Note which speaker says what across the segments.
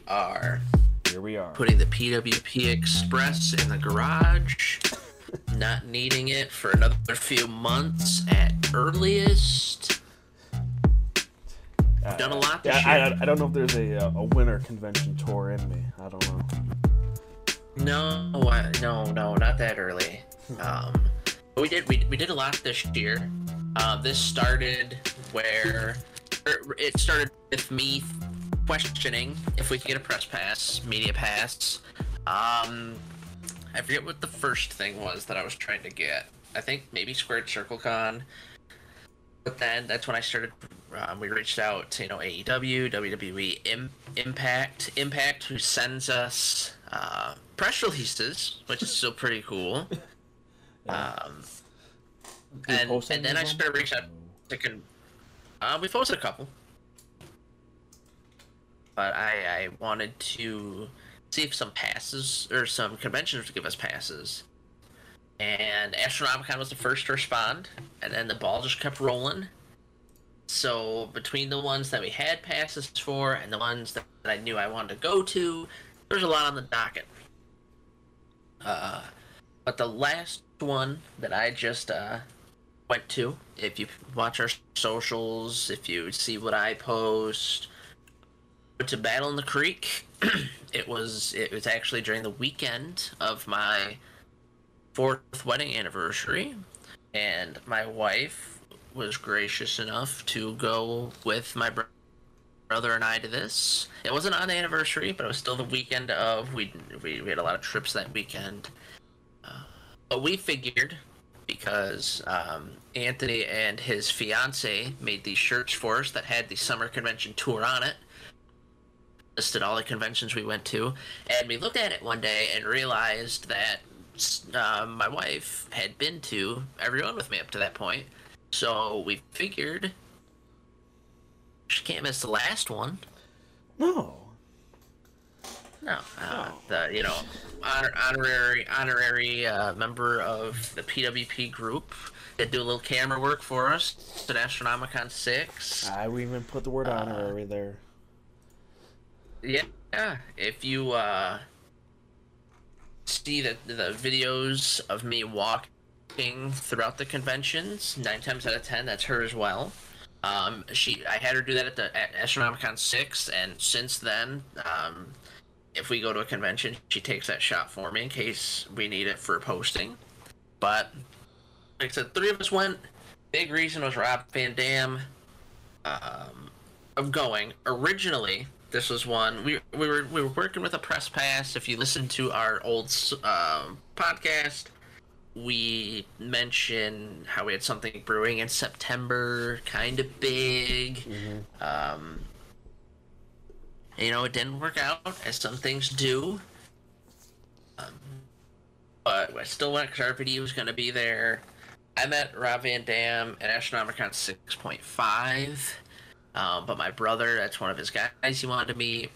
Speaker 1: are
Speaker 2: Here we are.
Speaker 1: putting the PWP Express in the garage, not needing it for another few months at earliest. I've done a lot this year.
Speaker 2: I don't know if there's a winter convention tour in me. I don't know.
Speaker 1: No, not that early. But we did a lot this year. This started it started with me questioning if we could get a press pass, media pass. I forget what the first thing was that I was trying to get. I think maybe Squared Circle Con. But then that's when I started. We reached out to AEW, WWE, Impact, who sends us press releases, which is still pretty cool. And then I started reaching out to we posted a couple, but I wanted to see if some passes or some conventions would give us passes. And Astronomicon was the first to respond, and then the ball just kept rolling. So between the ones that we had passes for and the ones that I knew I wanted to go to, there's a lot on the docket. But the last one that I just went to, if you watch our socials, if you see what I post, went to Battle in the Creek. It was actually during the weekend of my 4th wedding anniversary, and my wife was gracious enough to go with my brother and I to this. It wasn't on the anniversary, but it was still the weekend of. We had a lot of trips that weekend, but we figured because Anthony and his fiance made these shirts for us that had the summer convention tour on it. Listed all the conventions we went to, and we looked at it one day and realized that my wife had been to everyone with me up to that point, so we figured she can't miss the last one.
Speaker 2: No.
Speaker 1: The honorary member of the PWP group that do a little camera work for us at Astronomicon 6.
Speaker 2: I wouldn't even put the word honorary there.
Speaker 1: Yeah, if you see the videos of me walking throughout the conventions, 9 times out of 10 that's her as well. I had her do that at Astronomicon 6, and since then, if we go to a convention, she takes that shot for me in case we need it for posting. But like I said, 3 of us went. Big reason was Rob Van Dam of going. Originally, this was one we were working with a press pass. If you listen to our old podcast, we mentioned how we had something brewing in September, kind of big. Mm-hmm. It didn't work out, as some things do. But I still went because RVD was going to be there. I met Rob Van Dam at Astronomicon 6.5. But my brother, that's one of his guys he wanted to meet.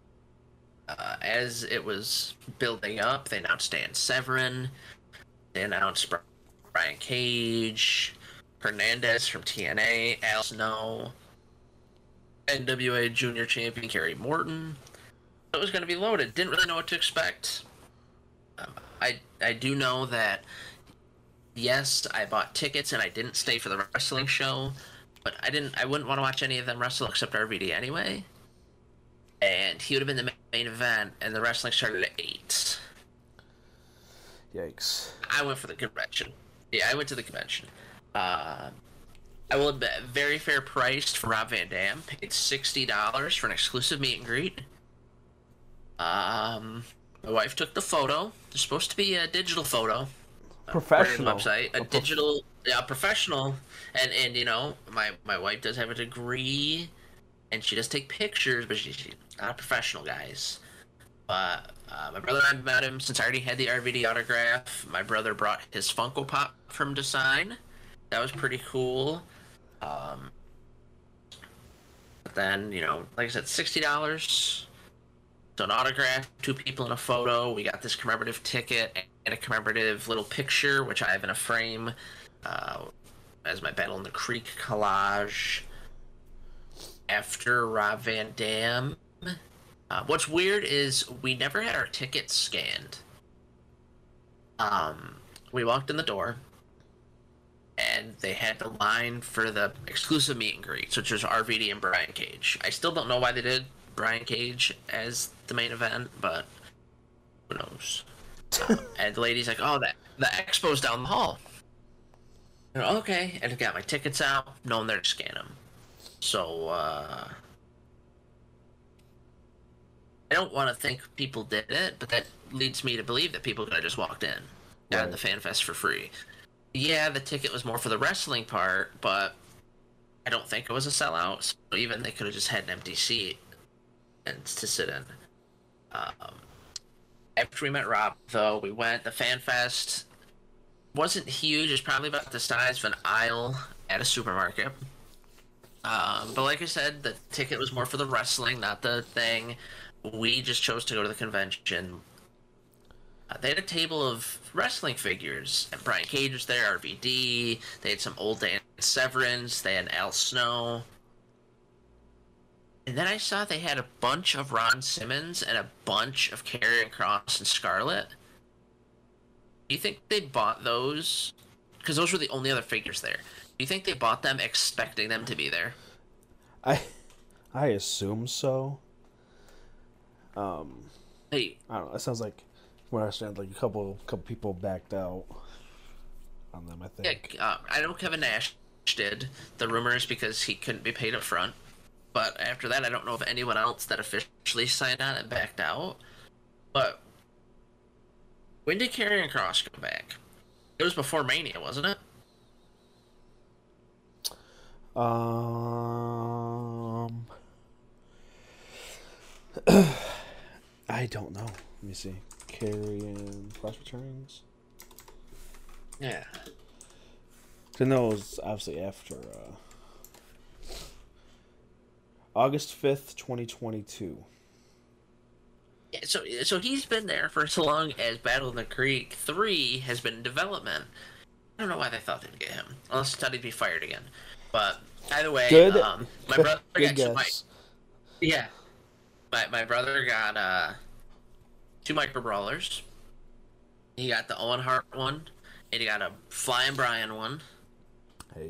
Speaker 1: As it was building up, they announced Dan Severin. They announced Brian Cage, Hernandez from TNA, Al Snow, NWA Junior Champion Kerry Morton. It was going to be loaded. Didn't really know what to expect. I do know that, yes, I bought tickets and I didn't stay for the wrestling show. But I wouldn't want to watch any of them wrestle except RVD anyway. And he would have been the main event, and the wrestling started at 8.
Speaker 2: Yikes.
Speaker 1: I went for the convention. Yeah, I went to the convention. I will admit, very fair priced for Rob Van Dam. Paid $60 for an exclusive meet and greet. My wife took the photo. It's supposed to be a digital photo.
Speaker 2: Professional.
Speaker 1: Website, professional, and my wife does have a degree, and she does take pictures, but she's not a professional, guys. But my brother and I met him since I already had the RVD autograph. My brother brought his Funko Pop from to sign. That was pretty cool. But then like I said, $60. So an autograph, 2 people in a photo. We got this commemorative ticket and a commemorative little picture, which I have in a frame as my Battle in the Creek collage. After Rob Van Dam, What's weird is we never had our tickets scanned. We walked in the door, and they had the line for the exclusive meet and greets, which was RVD and Brian Cage. I still don't know why they did Brian Cage as the main event, but who knows? And the lady's like, "Oh, the expo's down the hall." And, okay, and I got my tickets out, knowing there to scan them. So I don't want to think people did it, but that leads me to believe that people could have just walked in, got the Fan Fest for free. Yeah, the ticket was more for the wrestling part, but I don't think it was a sellout. So even they could have just had an empty seat and to sit in. After we met Rob, though, we went. The Fan Fest wasn't huge. It's probably about the size of an aisle at a supermarket. But like I said, the ticket was more for the wrestling, not the thing. We just chose to go to the convention. They had a table of wrestling figures, and Brian Cage was there, RVD. They had some old Dan Severance. They had Al Snow. And then I saw they had a bunch of Ron Simmons and a bunch of Karrion Kross and Scarlett. Do you think they bought those? Because those were the only other figures there. Do you think they bought them expecting them to be there?
Speaker 2: I assume so.
Speaker 1: Hey,
Speaker 2: I don't know. It sounds like, when I understand, like a couple people backed out on them. I think.
Speaker 1: yeah, I know Kevin Nash did. The rumor is because he couldn't be paid up front. But after that, I don't know of anyone else that officially signed on and backed out. But when did Karrion Kross come back? It was before Mania, wasn't it?
Speaker 2: I don't know. Let me see. Karrion Kross returns.
Speaker 1: Yeah.
Speaker 2: I know it was obviously after August 5th, 2022.
Speaker 1: Yeah, so he's been there for so long as Battle in the Creek 3 has been in development. I don't know why they thought they'd get him, unless he thought he'd be fired again. But either way,
Speaker 2: Good.
Speaker 1: My brother
Speaker 2: Good
Speaker 1: got
Speaker 2: guess.
Speaker 1: my brother got 2 micro brawlers. He got the Owen Hart one, and he got a Flying Brian one.
Speaker 2: Hey.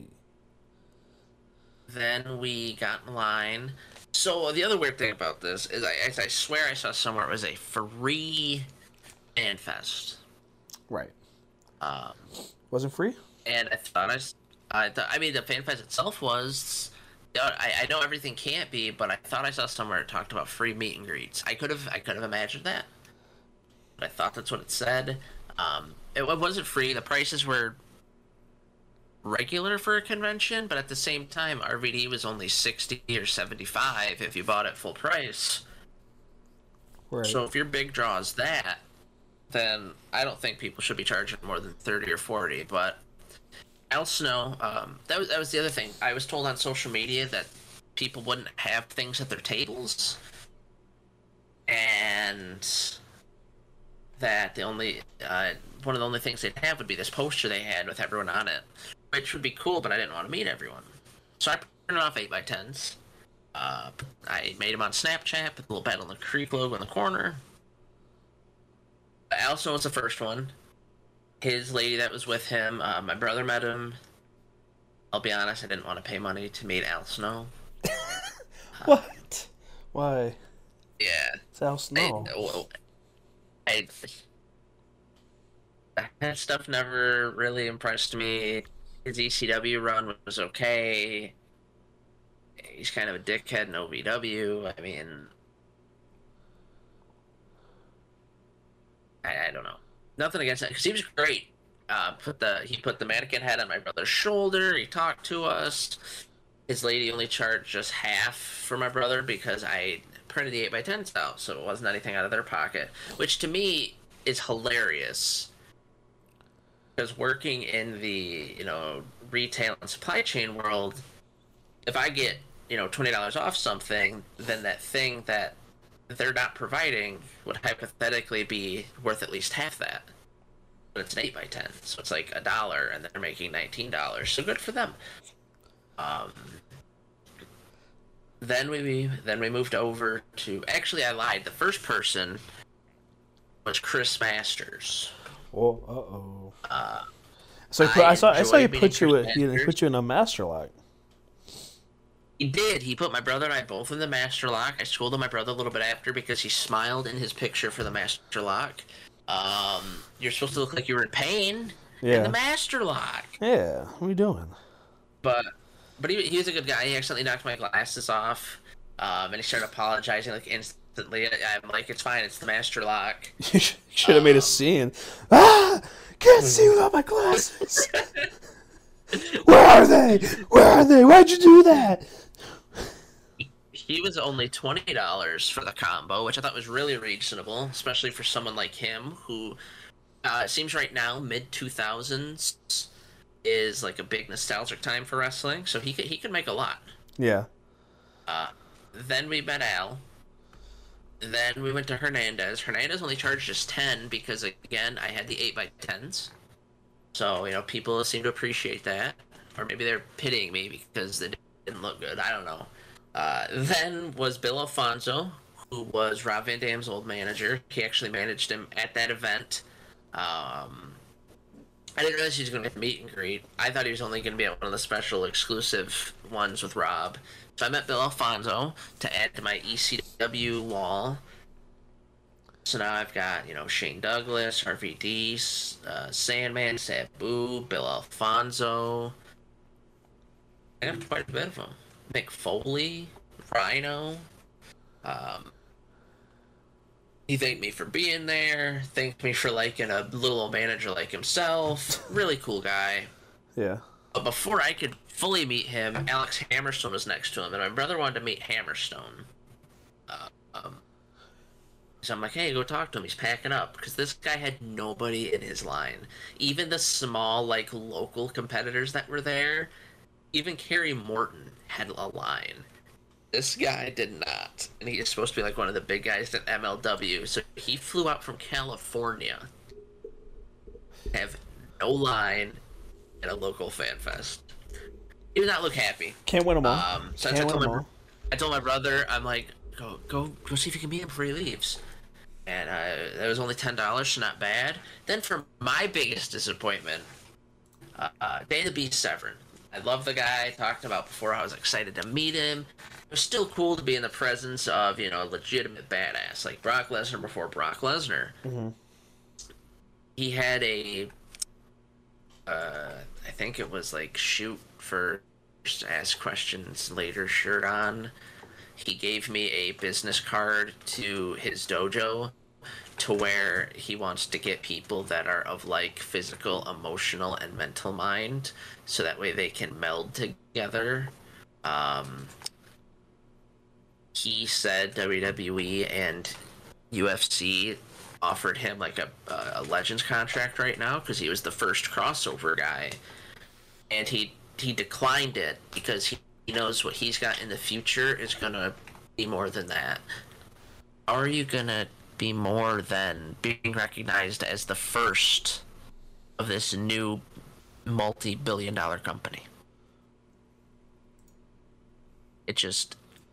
Speaker 1: Then we got in line. So the other weird thing about this is I swear I saw somewhere it was a free Fan Fest.
Speaker 2: Right. Wasn't free?
Speaker 1: And I mean, the Fan Fest itself was. I know everything can't be, but I thought I saw somewhere it talked about free meet and greets. I could have imagined that, but I thought that's what it said. It wasn't free. The prices were regular for a convention, but at the same time, RVD was only 60 or 75 if you bought it full price.
Speaker 2: Right.
Speaker 1: So if your big draw is that, then I don't think people should be charging more than 30 or 40. But Al Snow, that was the other thing. I was told on social media that people wouldn't have things at their tables, and that the only one of the only things they'd have would be this poster they had with everyone on it, which would be cool, but I didn't want to meet everyone. So I printed off 8x10s. I made them on Snapchat with a little Battle in the Creek logo in the corner. Al Snow was the first one. His lady that was with him, my brother met him. I'll be honest, I didn't want to pay money to meet Al Snow.
Speaker 2: What? Why?
Speaker 1: Yeah.
Speaker 2: It's Al Snow.
Speaker 1: That stuff never really impressed me. His ECW run was okay. He's kind of a dickhead in OVW. I mean, I don't know. Nothing against that, because he was great. He put the mannequin head on my brother's shoulder. He talked to us. His lady only charged just half for my brother because I printed the 8x10s out, so it wasn't anything out of their pocket, which to me is hilarious. Because working in the retail and supply chain world, if I get $20 off something, then that thing that they're not providing would hypothetically be worth at least half that. But it's an 8x10, so it's like $1, and they're making $19. So good for them. then we moved over to. Actually, I lied. The first person was Chris Masters.
Speaker 2: Oh, uh-oh.
Speaker 1: Uh,
Speaker 2: So I saw he
Speaker 1: enjoyed meeting
Speaker 2: put you
Speaker 1: Chris
Speaker 2: he
Speaker 1: Masters.
Speaker 2: put you in a master lock.
Speaker 1: He did. He put my brother and I both in the master lock. I scolded my brother a little bit after because he smiled in his picture for the master lock. You're supposed to look like you were in pain in the
Speaker 2: Yeah.
Speaker 1: master lock.
Speaker 2: Yeah. What are you doing?
Speaker 1: But he was a good guy. He accidentally knocked my glasses off, and he started apologizing like instantly. I'm like, it's fine. It's the master lock.
Speaker 2: You should have made a scene. Ah! Can't see without my glasses. Where are they? Where are they? Why'd you do that?
Speaker 1: He was only $20 for the combo, which I thought was really reasonable, especially for someone like him who it seems right now mid 2000s is like a big nostalgic time for wrestling, so he could make a lot.
Speaker 2: Yeah.
Speaker 1: Uh, then we met Al. Then we went to Hernandez. Hernandez only charged us 10 because again I had the 8x10s, so people seem to appreciate that, or maybe they're pitying me because they didn't look good. I don't know. Then was Bill Alfonso, who was Rob Van Dam's old manager. He actually managed him at that event. I didn't realize he was going to get the meet and greet. I thought he was only going to be at one of the special exclusive ones with Rob. So I met Bill Alfonso to add to my ECW wall. So now I've got, Shane Douglas, RVD, Sandman, Sabu, Bill Alfonso. I got quite a bit of them. Mick Foley, Rhino. Um, he thanked me for being there, thanked me for liking a little old manager like himself. Really cool guy.
Speaker 2: Yeah.
Speaker 1: But before I could fully meet him, Alex Hammerstone was next to him, and my brother wanted to meet Hammerstone. So I'm like, hey, go talk to him. He's packing up. Because this guy had nobody in his line. Even the small, local competitors that were there, even Kerry Morton had a line. This guy did not. And he is supposed to be one of the big guys at MLW. So he flew out from California to have no line at a local fan fest. He did not look happy.
Speaker 2: Can't win them all.
Speaker 1: So I told my brother, I'm like, go see if you can meet him before he leaves. And it was only $10, so not bad. Then for my biggest disappointment, Dana B. Severn. I love the guy I talked about before. I was excited to meet him. It was still cool to be in the presence of, a legitimate badass like Brock Lesnar before Brock Lesnar.
Speaker 2: Mm-hmm.
Speaker 1: He had I think it was shoot first, ask questions later shirt on. He gave me a business card to his dojo to where he wants to get people that are of physical, emotional, and mental mind so that way they can meld together. He said WWE and UFC offered him a Legends contract right now because he was the first crossover guy, and he declined it because he knows what he's got in the future is gonna be more than that. How are you gonna be more than being recognized as the first of this new multi-billion-dollar company? It just,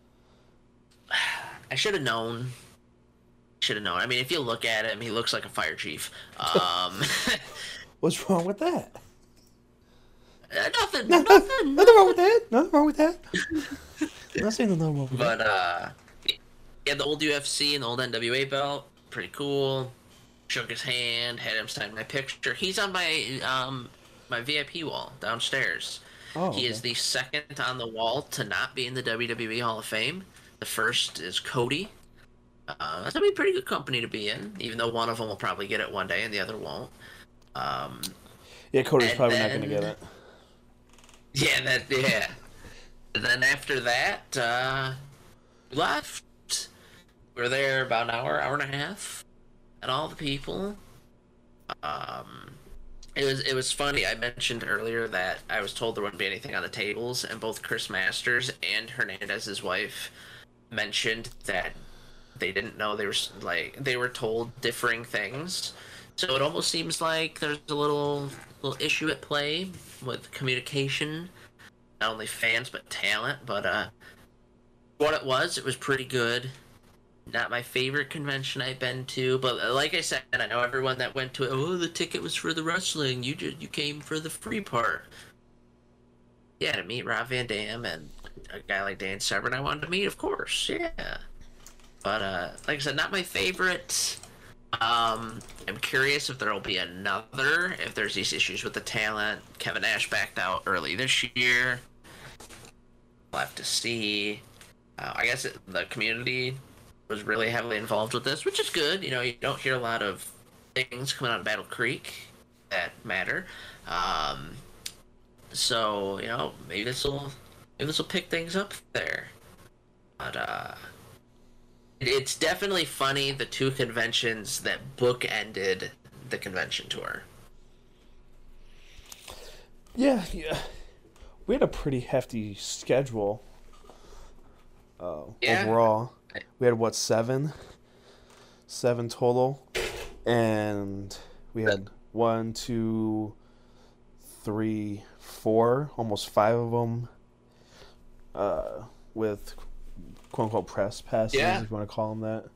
Speaker 1: I should have known. I mean, if you look at him, he looks like a fire chief.
Speaker 2: What's wrong with that?
Speaker 1: Nothing.
Speaker 2: Nothing wrong with that. Nothing wrong with that. I'm not saying nothing wrong with that.
Speaker 1: But he had the old UFC and the old NWA belt. Pretty cool. Shook his hand, had him sign my picture. He's on my my VIP wall downstairs.
Speaker 2: Oh,
Speaker 1: he is the second on the wall to not be in the WWE Hall of Fame. The first is Cody. That's gonna be pretty good company to be in, even though one of them will probably get it one day and the other won't.
Speaker 2: Yeah, Cody's probably not gonna get it.
Speaker 1: Yeah. And then after that, we left. We were there about an hour and a half, and all the people. It was funny. I mentioned earlier that I was told there wouldn't be anything on the tables, and both Chris Masters and Hernandez's wife mentioned that they didn't know they were told differing things. So it almost seems like there's a little issue at play with communication, not only fans but talent. But what it was pretty good. Not my favorite convention I've been to, but like I said, I know everyone that went to it. Oh, the ticket was for the wrestling. You came for the free part. Yeah, to meet Rob Van Dam and a guy like Dan Severn, I wanted to meet, of course. Yeah, but like I said, not my favorite. I'm curious if there'll be another. If there's these issues with the talent, Kevin Nash backed out early this year. We'll have to see. I guess the community was really heavily involved with this, which is good. You know, you don't hear a lot of things coming out of Battle Creek that matter. So you know, maybe this will pick things up there. But it's definitely funny the two conventions that bookended the convention tour.
Speaker 2: Yeah, yeah. We had a pretty hefty schedule.
Speaker 1: Yeah.
Speaker 2: Overall, we had what, seven total, and we had 1, 2, 3, 4, almost 5 of them, with quote unquote press passes,
Speaker 1: Yeah.
Speaker 2: if you want to call them that.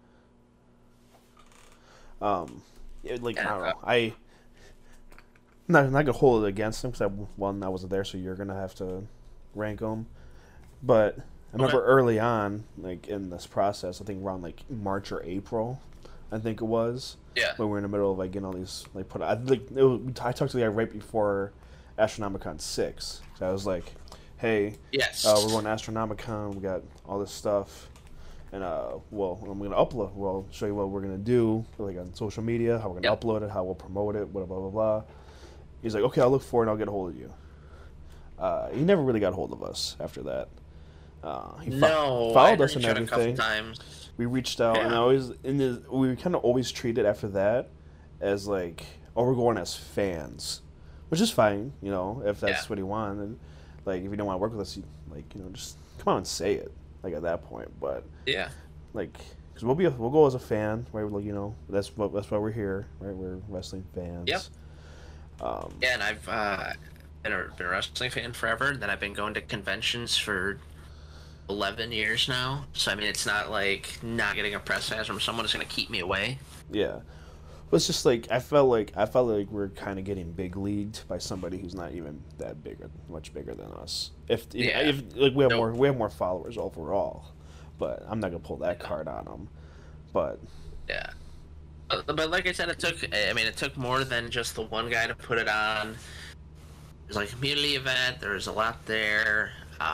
Speaker 2: I don't know. I'm not gonna hold it against them because I wasn't there, so you're gonna have to rank them. But I remember early on, like in this process, I think around like March or April, I think it was.
Speaker 1: Yeah.
Speaker 2: When we were in the middle of like getting all these like put. I talked to the guy right before Astronomicon 6. So I was like, "Hey,
Speaker 1: Yes.
Speaker 2: we're going to Astronomicon. We got all this stuff, and well, I'm gonna upload. Well, show you what we're gonna do, like on social media, how we're gonna upload it, how we'll promote it, blah blah blah blah." He's like, "Okay, I'll look for it. And I'll get a hold of you." He never really got a hold of us after that. He followed us and everything. We reached out, and we kind of always treated after that as like, "Oh, we're going as fans," which is fine, you know, if that's what he wanted. Like, if you don't want to work with us, just come out and say it. Like at that point, but like, because we'll go as a fan, right? Like, that's why we're here, right? We're wrestling fans.
Speaker 1: Yep. And I've been a wrestling fan forever. And then I've been going to conventions for 11 years now. So I mean, it's not like not getting a press pass from someone is going to keep me away.
Speaker 2: Yeah. But it's just like I felt like we're kind of getting big leagued by somebody who's not even that big or much bigger than us. If like we have more followers overall, but I'm not gonna pull that card on them. But
Speaker 1: yeah. But like I said, it took more than just the one guy to put it on. It was like a community event. There was a lot there.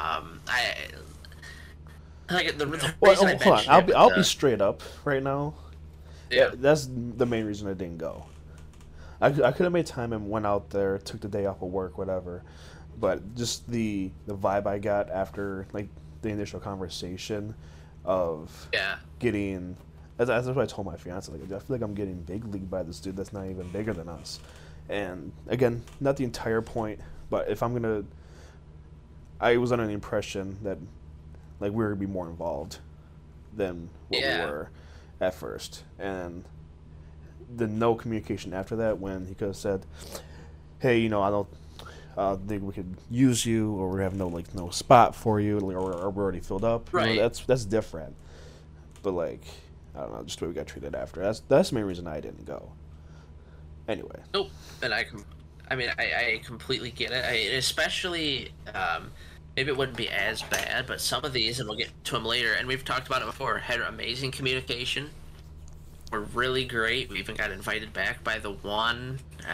Speaker 2: Hold on. I'll be straight up right now. Yeah, that's the main reason I didn't go. I could have made time and went out there, took the day off of work, whatever. But just the vibe I got after like the initial conversation of getting. That's what I told my fiance. Like, I feel like I'm getting big league by this dude that's not even bigger than us. And again, not the entire point, but if I'm gonna, I was under the impression that like we were gonna be more involved than what we were at first, and the no communication after that when he could have said, "Hey, I don't think we could use you, or we have no spot for you, or we're already filled up."
Speaker 1: Right.
Speaker 2: That's different. But like, I don't know, just the way we got treated after. That's the main reason I didn't go. Anyway.
Speaker 1: Nope. And I completely get it. Especially, maybe it wouldn't be as bad, but some of these, and we'll get to them later, and we've talked about it before, had amazing communication. Were really great. We even got invited back by the one.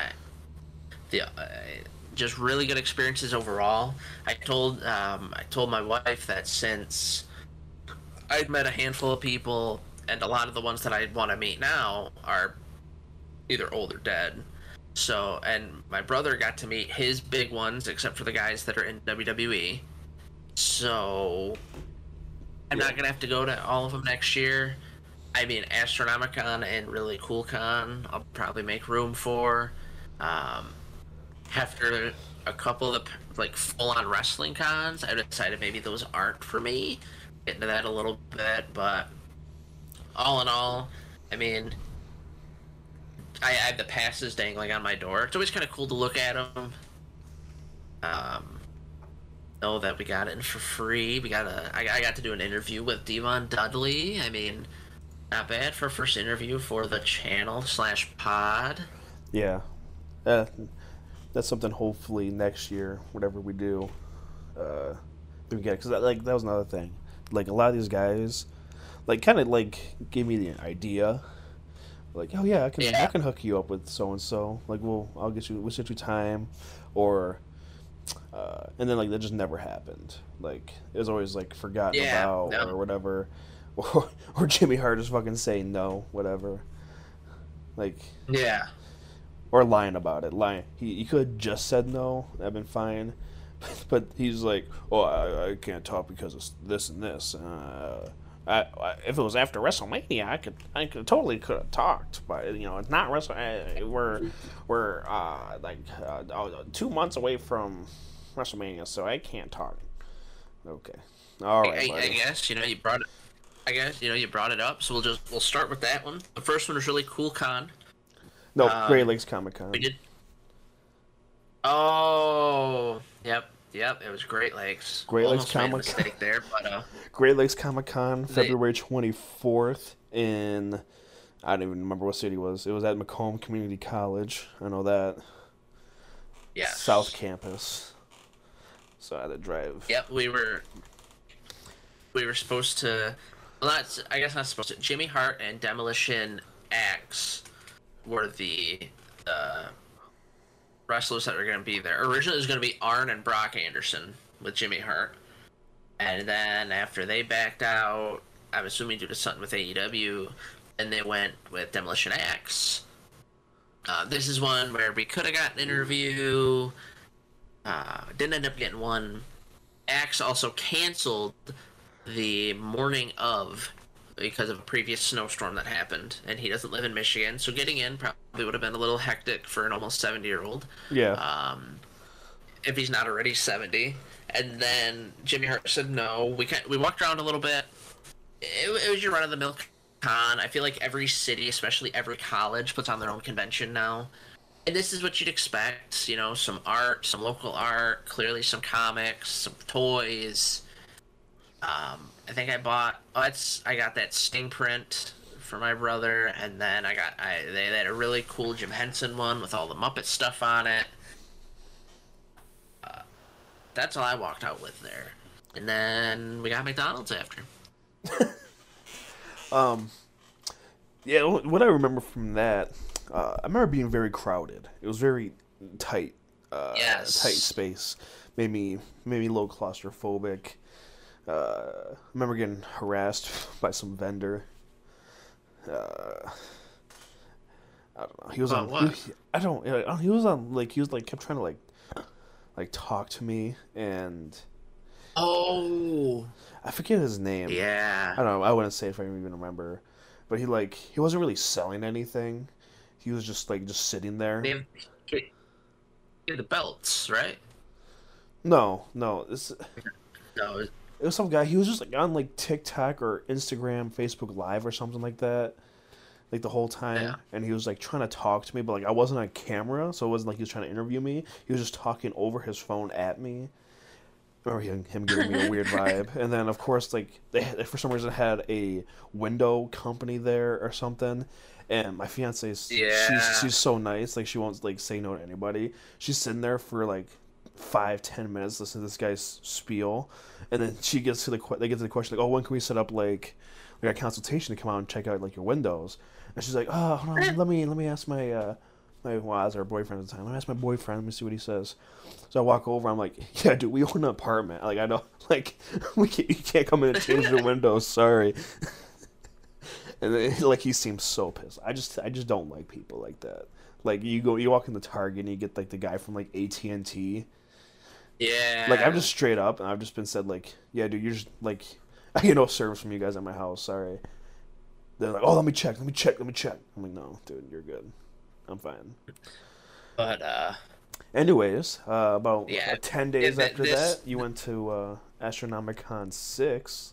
Speaker 1: Just really good experiences overall. I told my wife that since I'd met a handful of people, and a lot of the ones that I want to meet now are either old or dead. So, and my brother got to meet his big ones, except for the guys that are in WWE. So, I'm not gonna have to go to all of them next year. I mean, Astronomicon and Really Cool Con, I'll probably make room for. After a couple of like full-on wrestling cons, I decided maybe those aren't for me. Get into that a little bit, but all in all, I mean, I have the passes dangling on my door. It's always kind of cool to look at them. know that we got in for free. I got to do an interview with Devon Dudley. I mean, not bad for a first interview for the channel/pod.
Speaker 2: Yeah. That's something hopefully next year, whatever we do, we get. Because that was another thing. Like, a lot of these guys, like, kind of, like, gave me the idea. Like, oh, yeah, I can hook you up with so-and-so. Like, we'll set you time. Or, and then, like, that just never happened. Like, it was always, like, forgotten about or whatever. Or Jimmy Hart just fucking saying no, whatever. Like,
Speaker 1: yeah.
Speaker 2: Or lying about it. He could have just said no. That'd been fine. But he's like, oh, I can't talk because of this and this. If it was after WrestleMania, I could totally could have talked. But it's not WrestleMania. We're 2 months away from WrestleMania, so I can't talk. Okay, all right.
Speaker 1: I guess you brought it. I guess you brought it up, so we'll start with that one. The first one was really Cool Con.
Speaker 2: No, Great Lakes Comic Con.
Speaker 1: We did. Oh, yep. It was Great Lakes.
Speaker 2: Great Lakes Comic Con.
Speaker 1: Mistake there, but
Speaker 2: Great Lakes Comic Con, February 24th in, I don't even remember what city it was. It was at Macomb Community College. I know that.
Speaker 1: Yeah.
Speaker 2: South Campus. So I had to drive.
Speaker 1: Yep, we were supposed to. Well, I guess not supposed to. Jimmy Hart and Demolition Axe were the wrestlers that were going to be there. Originally, it was going to be Arn and Brock Anderson with Jimmy Hart. And then after they backed out, I'm assuming due to something with AEW, and they went with Demolition Axe. This is one where we could have gotten an interview. Didn't end up getting one. Axe also canceled the morning of because of a previous snowstorm that happened, and he doesn't live in Michigan, so getting in probably would have been a little hectic for an almost 70-year-old.
Speaker 2: Yeah.
Speaker 1: If he's not already 70. And then Jimmy Hart said no. We walked around a little bit. It was your run-of-the-mill con. I feel like every city, especially every college, puts on their own convention now. And this is what you'd expect. Some art, some local art, clearly some comics, some toys. I think I got that Sting print for my brother, and then they had a really cool Jim Henson one with all the Muppet stuff on it. That's all I walked out with there. And then we got McDonald's after.
Speaker 2: Yeah, what I remember from that, I remember being very crowded. It was very tight, tight space. Made me a little claustrophobic. I remember getting harassed by some vendor. I don't know. He was on.
Speaker 1: What?
Speaker 2: He was on. He was kept trying to talk to me, and
Speaker 1: oh,
Speaker 2: I forget his name.
Speaker 1: Yeah.
Speaker 2: I don't know. I wouldn't say if I even remember, but he wasn't really selling anything. He was just sitting there.
Speaker 1: They have the belts, right?
Speaker 2: No.
Speaker 1: No.
Speaker 2: It was some guy. He was just on TikTok or Instagram, Facebook Live or something like that, the whole time.
Speaker 1: Yeah.
Speaker 2: And he was trying to talk to me, but I wasn't on camera, so it wasn't like he was trying to interview me. He was just talking over his phone at me. I remember him giving me a weird vibe. And then of course they for some reason had a window company there or something. And my fiance, she's so nice. She won't say no to anybody. She's sitting there for 5-10 minutes listening to this guy's spiel, and then they get to the question oh, when can we set up a consultation to come out and check out your windows? And she's like, oh, hold on, let me ask my was our boyfriend at the time. Let me ask my boyfriend. Let me see what he says. So I walk over. I'm like, yeah, dude, we own an apartment. I know you can't come in and change your windows. Sorry. And then, he seems so pissed. I just don't like people like that. You walk in the Target and you get the guy from AT&T.
Speaker 1: Yeah.
Speaker 2: I'm just straight up, and I've just been said yeah, dude, you're just I get no service from you guys at my house. Sorry. They're like, oh, let me check. I'm like, no, dude, you're good. I'm fine.
Speaker 1: But
Speaker 2: anyways, about 10 days after that, you went to Astronomicon 6.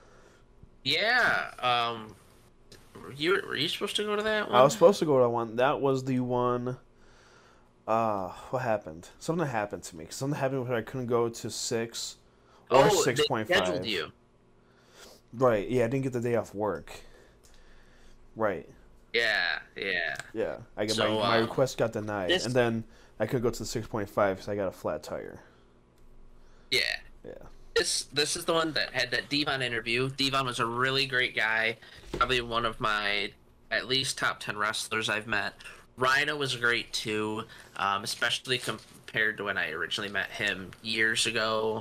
Speaker 1: Yeah. Were you supposed to go to that one?
Speaker 2: I was supposed to go to that one. That was the one. What happened? Something happened to me. Something happened where I couldn't go to 6 or
Speaker 1: 6.5. Scheduled you.
Speaker 2: Right. Yeah, I didn't get the day off work. Right.
Speaker 1: Yeah.
Speaker 2: Yeah. I get my request got denied, and then I could go to the 6.5 because I got a flat tire.
Speaker 1: Yeah. This is the one that had that Devon interview. Devon was a really great guy, probably one of my at least top 10 wrestlers I've met. Rhino was great too, especially compared to when I originally met him years ago.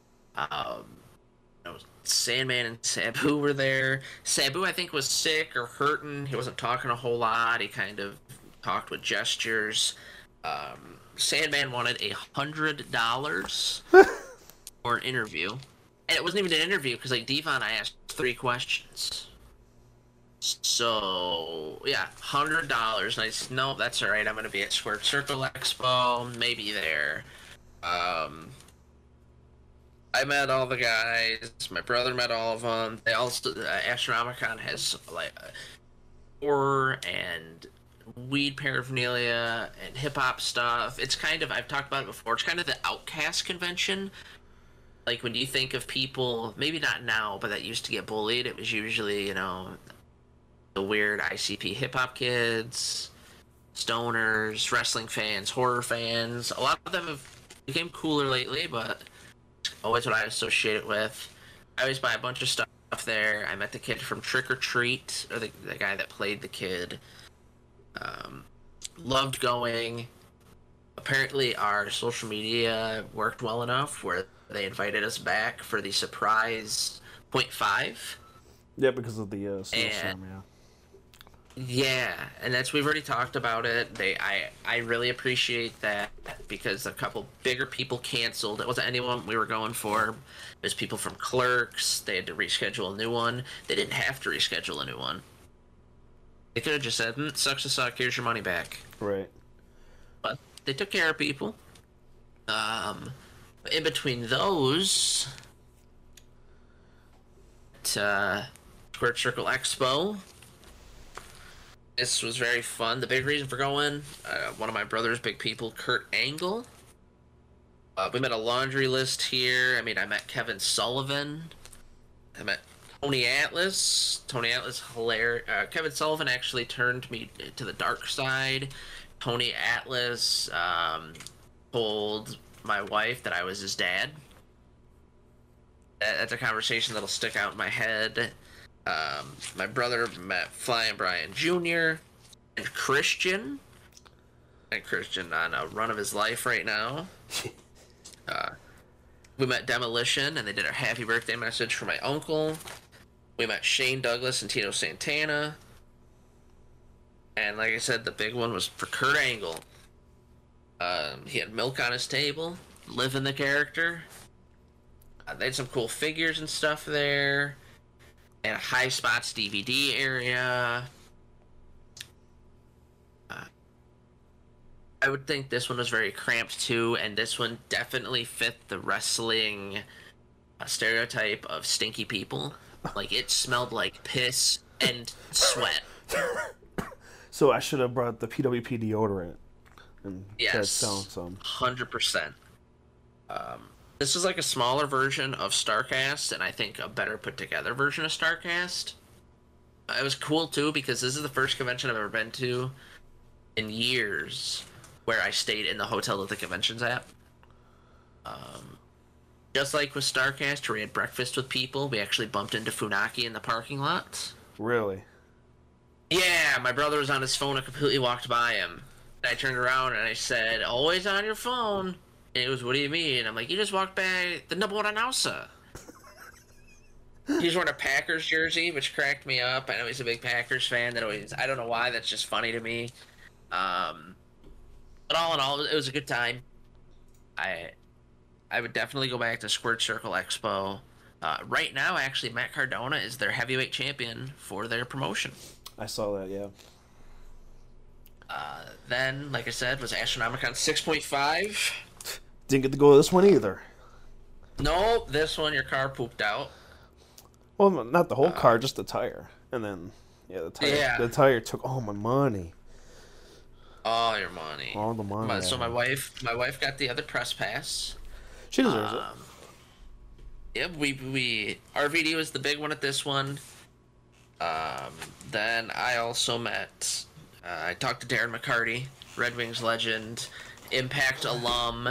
Speaker 1: Sandman and Sabu were there. Sabu, I think, was sick or hurting. He wasn't talking a whole lot. He kind of talked with gestures. Sandman wanted $100 for an interview, and it wasn't even an interview because, like, Devon, I asked 3 questions. So yeah, $100. And I said, no, that's all right. I'm gonna be at Squared Circle Expo, maybe there. I met all the guys. My brother met all of them. They also Astronomicon has like horror and weed paraphernalia and hip hop stuff. It's kind of, I've talked about it before. It's kind of the outcast convention. Like when you think of people, maybe not now, but that used to get bullied, it was usually the weird ICP hip hop kids, stoners, wrestling fans, horror fans. A lot of them have become cooler lately, but always what I associate it with. I always buy a bunch of stuff there. I met the kid from Trick or Treat, or the guy that played the kid. Loved going. Apparently our social media worked well enough where they invited us back for the surprise 0.5.
Speaker 2: Yeah, because of the snowstorm,
Speaker 1: Yeah, and we've already talked about it. I really appreciate that because a couple bigger people canceled. It wasn't anyone we were going for. It was people from Clerks. They had to reschedule a new one. They didn't have to reschedule a new one. They could have just said, sucks to suck, here's your money back.
Speaker 2: Right.
Speaker 1: But they took care of people. In between those, Squared Circle Expo. This was very fun. The big reason for going, one of my brother's big people, Kurt Angle. We met a laundry list here. I met Kevin Sullivan. I met Tony Atlas. Tony Atlas, hilarious. Kevin Sullivan actually turned me to the dark side. Tony Atlas told my wife that I was his dad. That's a conversation that'll stick out in my head. My brother met Flying Brian Jr. and Christian. And Christian on a run of his life right now. We met Demolition, and they did a happy birthday message for my uncle. We met Shane Douglas and Tito Santana. And like I said, the big one was for Kurt Angle. He had milk on his table, living the character. They had some cool figures and stuff there. And a High Spots DVD area. I would think this one was very cramped too, and this one definitely fit the wrestling stereotype of stinky people. Like, it smelled like piss and sweat.
Speaker 2: So I should have brought the PWP deodorant and
Speaker 1: yes,
Speaker 2: selling some.
Speaker 1: 100%. This is like a smaller version of StarCast, and I think a better put together version of StarCast. It was cool too because this is the first convention I've ever been to in years where I stayed in the hotel that the convention's at. Just like with StarCast, where we had breakfast with people, we actually bumped into Funaki in the parking lot.
Speaker 2: Really?
Speaker 1: Yeah, my brother was on his phone and completely walked by him. And I turned around and I said, always on your phone. And he goes, what do you mean? And I'm like, you just walked by the number one announcer. He's wearing a Packers jersey, which cracked me up. I know he's a big Packers fan. I don't know why, that's just funny to me. But all in all, it was a good time. I would definitely go back to Squared Circle Expo. Right now, actually, Matt Cardona is their heavyweight champion for their promotion.
Speaker 2: I saw that, yeah.
Speaker 1: Then, like I said, was Astronomicon 6.5.
Speaker 2: Didn't get to go to this one either.
Speaker 1: Nope, this one your car pooped out.
Speaker 2: Well, not the whole car, just the tire. And then, the tire. Yeah. The tire took all my money.
Speaker 1: All your money.
Speaker 2: All the money.
Speaker 1: So my wife got the other press pass.
Speaker 2: She deserves it.
Speaker 1: Yep, we RVD was the big one at this one. Then I also met. I talked to Darren McCarty, Red Wings legend, Impact alum.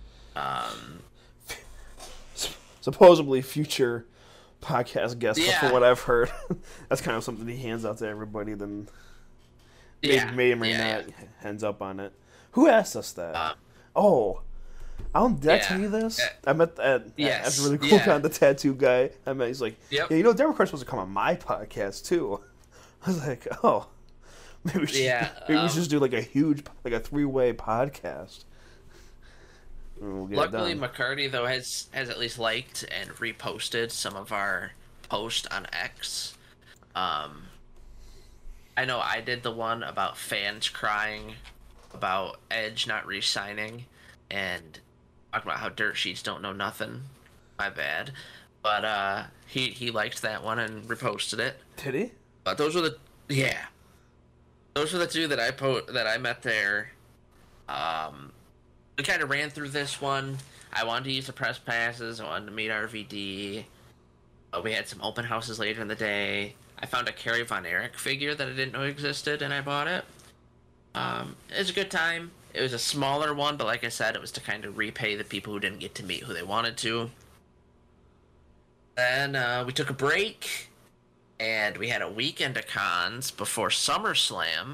Speaker 2: Supposedly future podcast guest,
Speaker 1: Yeah.
Speaker 2: from what I've heard. That's kind of something he hands out to everybody, then may or may not ends up on it. Who asked us that? Did I tell you this? I met that's a really cool guy, the tattoo guy. I met, he's like,
Speaker 1: yep.
Speaker 2: Yeah, Darren McCarty's supposed to come on my podcast too. I was like, oh, maybe we should, we should just do like a huge, like a 3-way podcast.
Speaker 1: Luckily, McCarty though has at least liked and reposted some of our posts on X. I know I did the one about fans crying about Edge not re-signing and talking about how dirt sheets don't know nothing. My bad, but he liked that one and reposted it.
Speaker 2: Did he?
Speaker 1: But those were the two that I met there. We kind of ran through this one. I wanted to use the press passes. I wanted to meet RVD. We had some open houses later in the day. I found a Kerry Von Erich figure that I didn't know existed, and I bought it. It was a good time. It was a smaller one, but like I said, it was to kind of repay the people who didn't get to meet who they wanted to. Then we took a break, and we had a weekend of cons before SummerSlam.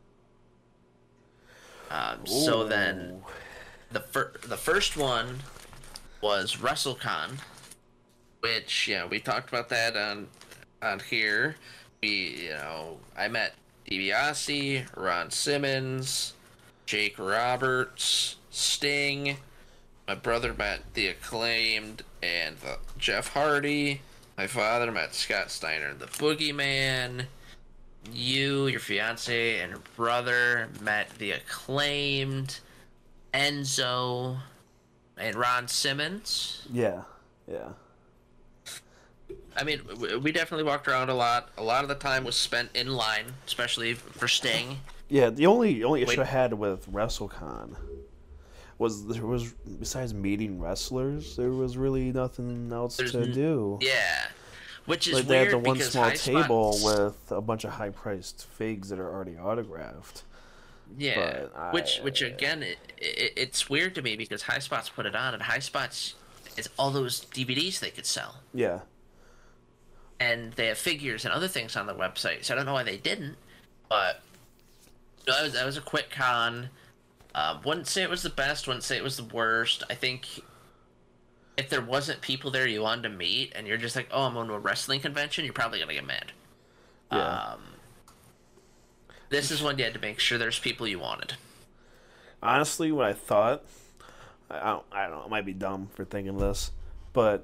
Speaker 1: So then the first one was WrestleCon, which we talked about that on here. I met DiBiase, Ron Simmons, Jake Roberts, Sting. My brother met The Acclaimed and Jeff Hardy. My father met Scott Steiner and the Boogeyman. You, your fiance, and brother met The Acclaimed, Enzo, and Ron Simmons.
Speaker 2: Yeah.
Speaker 1: I mean, we definitely walked around a lot. A lot of the time was spent in line, especially for Sting.
Speaker 2: Yeah, the only issue I had with WrestleCon was besides meeting wrestlers, there was really nothing else to do.
Speaker 1: Yeah. Which is
Speaker 2: like
Speaker 1: weird.
Speaker 2: They had the one small table
Speaker 1: spots,
Speaker 2: with a bunch of high-priced figs that are already autographed.
Speaker 1: Yeah, which again, it's weird to me because High Spots put it on, and High Spots is all those DVDs they could sell.
Speaker 2: Yeah.
Speaker 1: And they have figures and other things on their website, so I don't know why they didn't. But that was a quick con. Wouldn't say it was the best. Wouldn't say it was the worst. I think if there wasn't people there you wanted to meet, and you're just like, oh, I'm going to a wrestling convention, you're probably gonna get mad.
Speaker 2: Yeah.
Speaker 1: This is when you had to make sure there's people you wanted.
Speaker 2: Honestly, what I thought, I don't know, it might be dumb for thinking this, but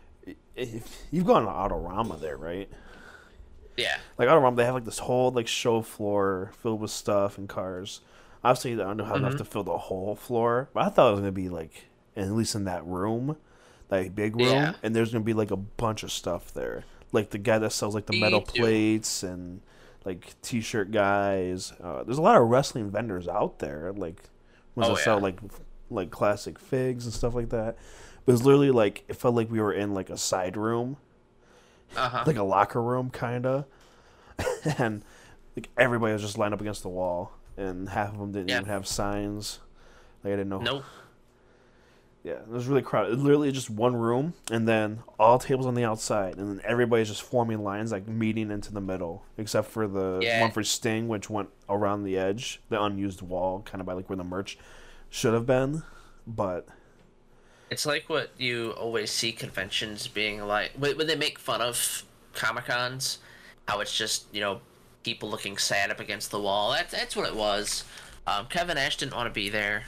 Speaker 2: if you've gone to Autorama there, right?
Speaker 1: Yeah.
Speaker 2: Like Autorama, they have like this whole like show floor filled with stuff and cars. Obviously, I don't know how enough to fill the whole floor, but I thought it was gonna be like, at least in that room, that big room, and there's gonna be like a bunch of stuff there, like the guy that sells like the metal plates and like t-shirt guys. There's a lot of wrestling vendors out there, like ones that sell like classic figs and stuff like that. But it was literally like, it felt like we were in like a side room, like a locker room kinda, and like everybody was just lined up against the wall, and half of them didn't even have signs. Like I didn't know.
Speaker 1: Nope.
Speaker 2: Yeah, it was really crowded. It was literally just one room, and then all tables on the outside, and then everybody's just forming lines, like meeting into the middle, except for the one for Sting, which went around the edge, the unused wall, kind of by like where the merch should have been. But
Speaker 1: it's like what you always see conventions being like, when they make fun of Comic-Cons, how it's just, people looking sad up against the wall. That's what it was. Kevin Nash didn't want to be there.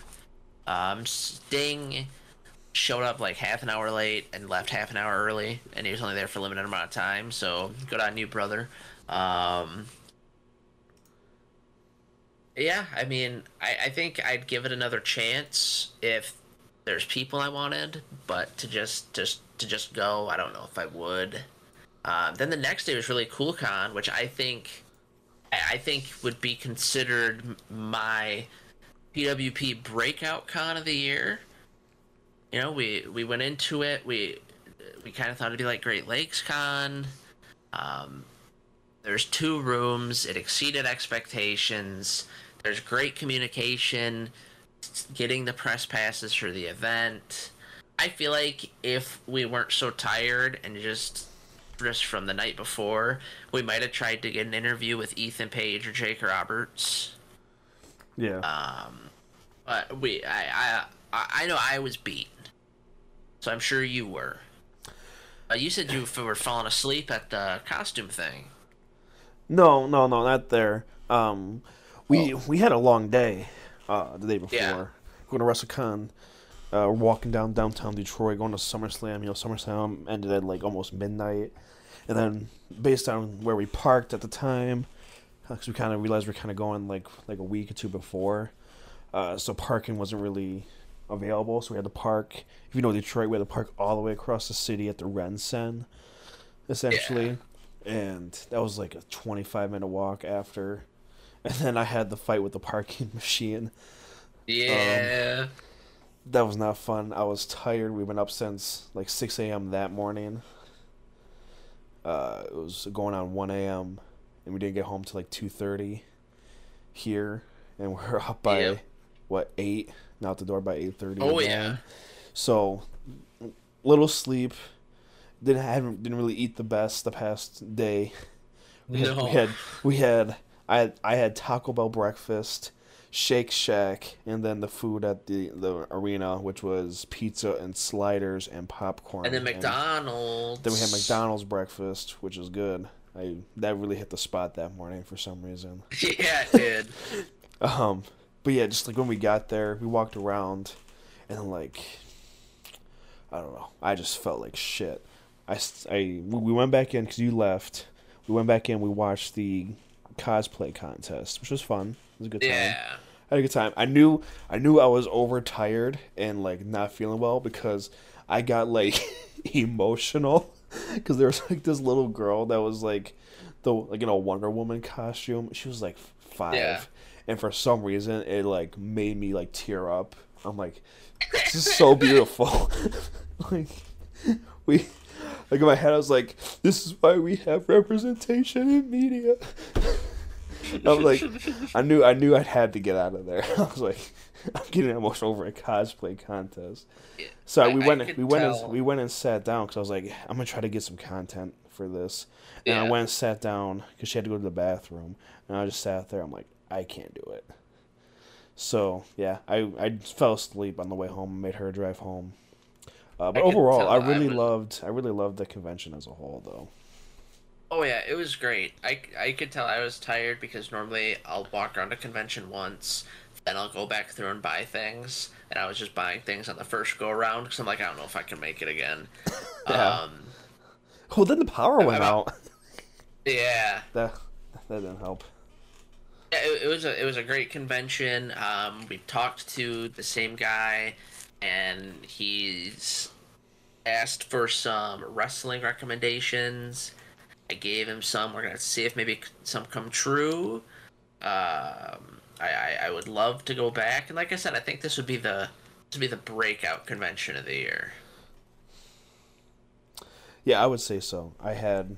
Speaker 1: Sting showed up like half an hour late and left half an hour early, and he was only there for a limited amount of time, so good on you, brother. Yeah, I mean, I think I'd give it another chance if there's people I wanted, but to just go, I don't know if I would. Then the next day was really Cool Con, which I think would be considered my PWP breakout con of the year. We went into it. we kind of thought it'd be like Great Lakes Con. There's 2 rooms. It exceeded expectations. There's great communication. Getting the press passes for the event. I feel like if we weren't so tired and just from the night before, we might have tried to get an interview with Ethan Page or Jake Roberts.
Speaker 2: Yeah.
Speaker 1: But I know I was beat, so I'm sure you were. You said you were falling asleep at the costume thing.
Speaker 2: No, not there. We had a long day the day before.
Speaker 1: Yeah.
Speaker 2: Going to WrestleCon, walking downtown Detroit, going to SummerSlam. SummerSlam ended at like almost midnight, and then based on where we parked at the time, because we kind of realized we're kind of going like a week or 2 before, so parking wasn't really available. So we had to park. If you know Detroit, we had to park all the way across the city at the RenCen, essentially. Yeah. And that was like a 25-minute walk after. And then I had the fight with the parking machine.
Speaker 1: Yeah.
Speaker 2: That was not fun. I was tired. We went up since like 6 a.m. that morning. It was going on 1 a.m. And we didn't get home till like 2:30 here. And we're up by, 8? Not out the door by 8:30.
Speaker 1: Oh, yeah.
Speaker 2: So, little sleep. Didn't really eat the best the past day. I had Taco Bell breakfast, Shake Shack, and then the food at the arena, which was pizza and sliders and popcorn.
Speaker 1: And then McDonald's.
Speaker 2: Then we had McDonald's breakfast, which is good. That really hit the spot that morning for some reason.
Speaker 1: Yeah, it did.
Speaker 2: But yeah, just like when we got there, we walked around, and then like, I don't know, I just felt like shit. We went back in because you left. We went back in. We watched the cosplay contest, which was fun. It was a good time.
Speaker 1: Yeah.
Speaker 2: I had a good time. I knew I was overtired and like not feeling well because I got like emotional because there was like this little girl that was like in a Wonder Woman costume. She was like 5, and for some reason it like made me like tear up. I'm like, this is so beautiful. Like in my head, I was like, "This is why we have representation in media." I'm like, I knew I had to get out of there. I was like, I'm getting emotional over a cosplay contest. So we went and sat down because I was like, I'm gonna try to get some content for this. And I went and sat down because she had to go to the bathroom, and I just sat there. I'm like, I can't do it. So yeah, I fell asleep on the way home and made her drive home. But overall, I really loved the convention as a whole, though.
Speaker 1: Oh yeah, it was great. I could tell I was tired because normally I'll walk around a convention once, then I'll go back through and buy things, and I was just buying things on the first go around because I'm like, I don't know if I can make it again.
Speaker 2: Yeah. Well, then the power went out.
Speaker 1: Yeah.
Speaker 2: That didn't help.
Speaker 1: Yeah, it was a great convention. We talked to the same guy, and he's asked for some wrestling recommendations. I gave him some. We're gonna see if maybe some come true. I would love to go back, and like I said, I think this would be the breakout convention of the year.
Speaker 2: Yeah, I would say so. I had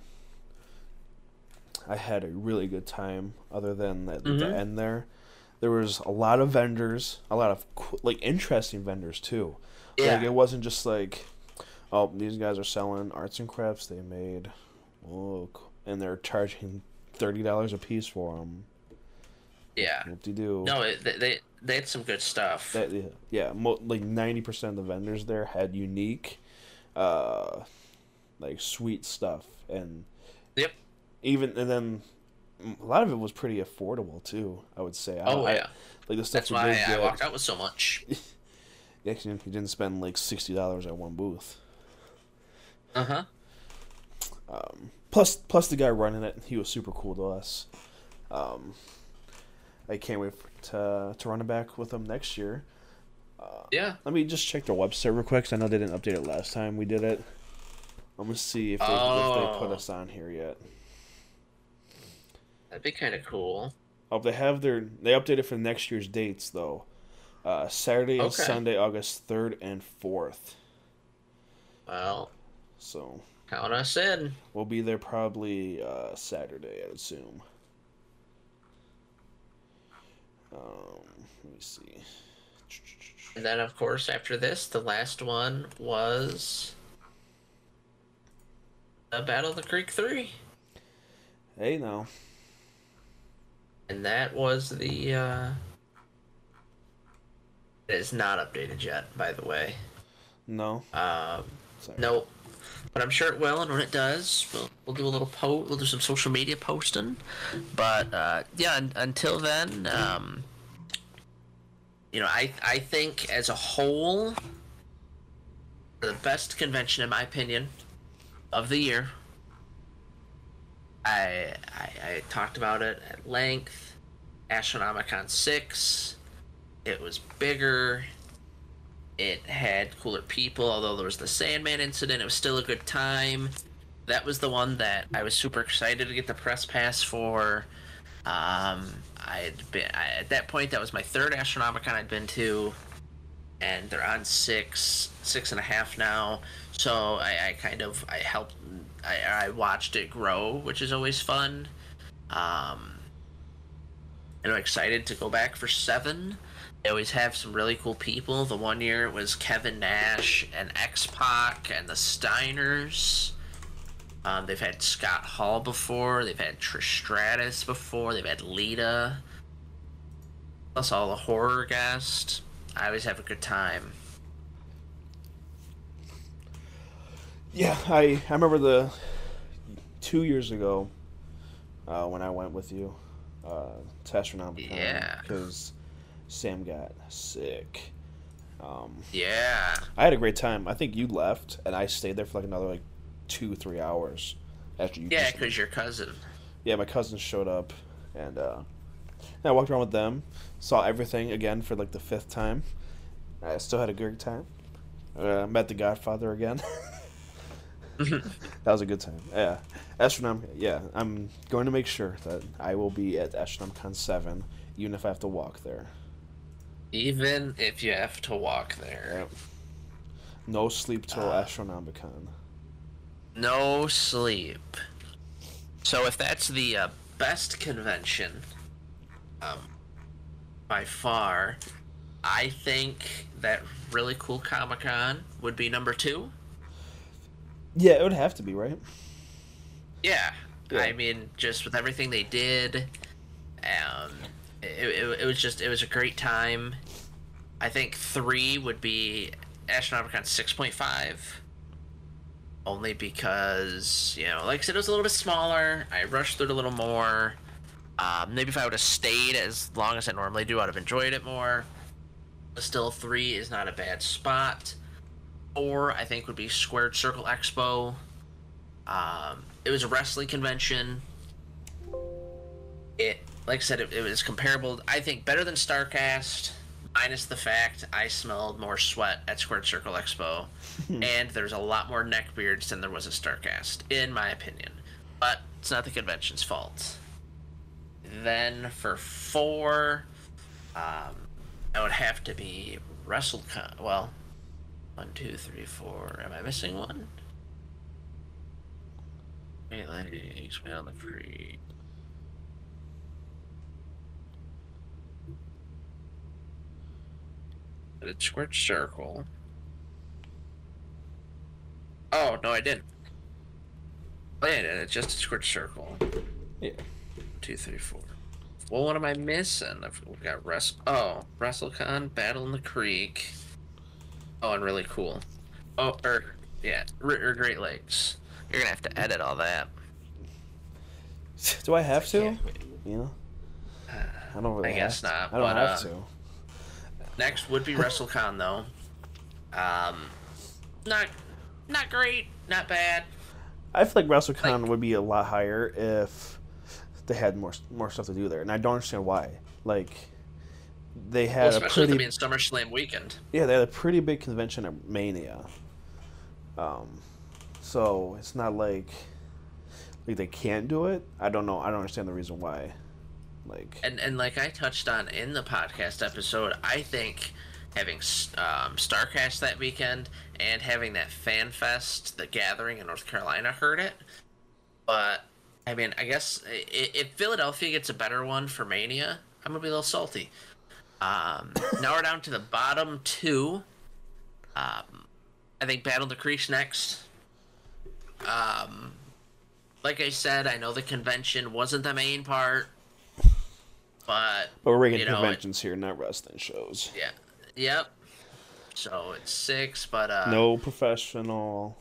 Speaker 2: a really good time. Other than the end there was a lot of vendors, a lot of like interesting vendors too. Yeah. Like it wasn't just like, oh, these guys are selling arts and crafts they made. And they're charging $30 a piece for them.
Speaker 1: Yeah.
Speaker 2: Whoop-de-doo.
Speaker 1: No, they had some good stuff.
Speaker 2: Like 90% of the vendors there had unique, like sweet stuff, and
Speaker 1: yep.
Speaker 2: And then a lot of it was pretty affordable too. I would say.
Speaker 1: Yeah.
Speaker 2: Like the stuff.
Speaker 1: That's why I walked out with so much.
Speaker 2: Yeah, you didn't spend like $60 at one booth.
Speaker 1: Uh-huh.
Speaker 2: Plus the guy running it, he was super cool to us. I can't wait to run it back with them next year.
Speaker 1: Yeah.
Speaker 2: Let me just check their website real quick, because I know they didn't update it last time we did it. I'm going to see if they put us on here yet.
Speaker 1: That'd be kind of cool.
Speaker 2: Oh, they updated for next year's dates, though. Saturday and Sunday, August 3rd and 4th.
Speaker 1: Well,
Speaker 2: So
Speaker 1: count us in.
Speaker 2: We'll be there probably Saturday, I'd assume. Let me see.
Speaker 1: And then, of course, after this, the last one was Battle of the Creek 3.
Speaker 2: Hey, now.
Speaker 1: And that was the... It is not updated yet, by the way.
Speaker 2: No?
Speaker 1: Nope. But I'm sure it will, and when it does, we'll do a little we'll do some social media posting. But, yeah, until then... I think as a whole, the best convention, in my opinion, of the year. I talked about it at length. Astronomicon 6. It was bigger. It had cooler people, although there was the Sandman incident. It was still a good time. That was the one that I was super excited to get the press pass for. At that point, that was my third Astronomicon I'd been to, and they're on 6.5 now. So I watched it grow, which is always fun. And I'm excited to go back for 7. They always have some really cool people. The one year it was Kevin Nash and X-Pac and the Steiners. They've had Scott Hall before. They've had Trish Stratus before. They've had Lita. Plus all the horror guests. I always have a good time.
Speaker 2: Yeah, I remember 2 years ago when I went with you to Astronomicon.
Speaker 1: Yeah.
Speaker 2: Because Sam got sick.
Speaker 1: Yeah.
Speaker 2: I had a great time. I think you left, and I stayed there for another 2-3 hours after you.
Speaker 1: Yeah, because your cousin.
Speaker 2: Yeah, my cousins showed up, and I walked around with them, saw everything again for the 5th time. I still had a great time. Met the Godfather again. That was a good time. Yeah, Astronomicon. Yeah, I'm going to make sure that I will be at Astronomicon 7, even if I have to walk there.
Speaker 1: Even if you have to walk there.
Speaker 2: Yep. No sleep till Astronomicon.
Speaker 1: No sleep. So if that's the best convention, by far, I think that really cool Comic-Con would be number 2.
Speaker 2: Yeah, it would have to be, right?
Speaker 1: Yeah. I mean, just with everything they did, it was a great time. I think 3 would be Astronomicon 6.5. Only because, like I said, it was a little bit smaller. I rushed through it a little more. Maybe if I would have stayed as long as I normally do, I'd have enjoyed it more. But still, 3 is not a bad spot. 4, I think, would be Squared Circle Expo. It was a wrestling convention. Like I said, it was comparable. I think better than StarCast, minus the fact I smelled more sweat at Squared Circle Expo, and there's a lot more neckbeards than there was at StarCast, in my opinion. But it's not the convention's fault. Then for 4, I would have to be WrestleCon. Well, 1, 2, 3, 4. Am I missing one? Wait, legs, man on the free. The Squared Circle. Oh, no, I didn't. Oh, yeah, it's just a Squared Circle.
Speaker 2: Yeah.
Speaker 1: 2, 3, 4. Well, what am I missing? We've got WrestleCon, Battle in the Creek. Oh, and really cool. Oh, Great Lakes. You're gonna have to edit all that.
Speaker 2: Do I have to? I don't really.
Speaker 1: I guess not.
Speaker 2: I don't have to.
Speaker 1: Next would be WrestleCon though. Not great, not bad.
Speaker 2: I feel like WrestleCon would be a lot higher if they had more stuff to do there, and I don't understand why. They had
Speaker 1: especially with it being SummerSlam weekend.
Speaker 2: Yeah, they had a pretty big convention at Mania. So it's not like they can't do it. I don't know. I don't understand the reason why.
Speaker 1: And like I touched on in the podcast episode, I think having StarCast that weekend and having that fan fest, the gathering in North Carolina, hurt it. But I mean, I guess if Philadelphia gets a better one for Mania, I'm gonna be a little salty. Now we're down to the bottom two. I think Battle of the Creek's next. Like I said, I know the convention wasn't the main part, but
Speaker 2: we're making conventions here, not wrestling shows.
Speaker 1: Yeah. Yep. So it's 6, but
Speaker 2: no professional